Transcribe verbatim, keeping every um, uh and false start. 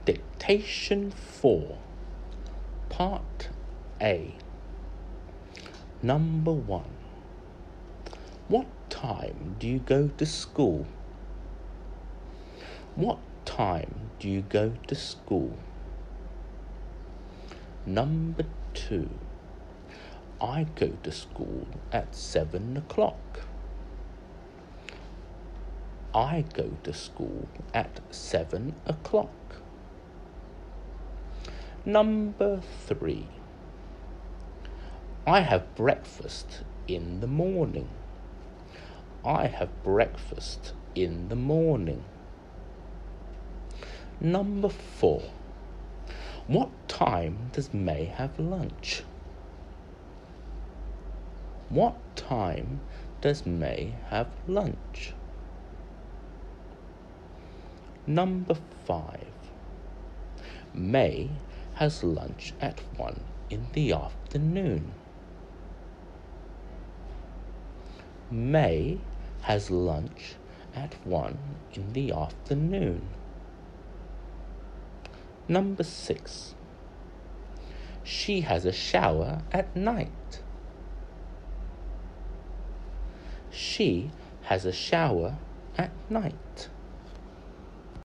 Dictation four, Part A. Number one. What time do you go to school? What time do you go to school? Number two. I go to school at seven o'clock. I go to school at seven o'clock. Number three. I have breakfast in the morning. I have breakfast in the morning. Number four. What time does May have lunch? What time does May have lunch? Number five. May has lunch at one in the afternoon. May has lunch at one in the afternoon. Number six. She has a shower at night. She has a shower at night.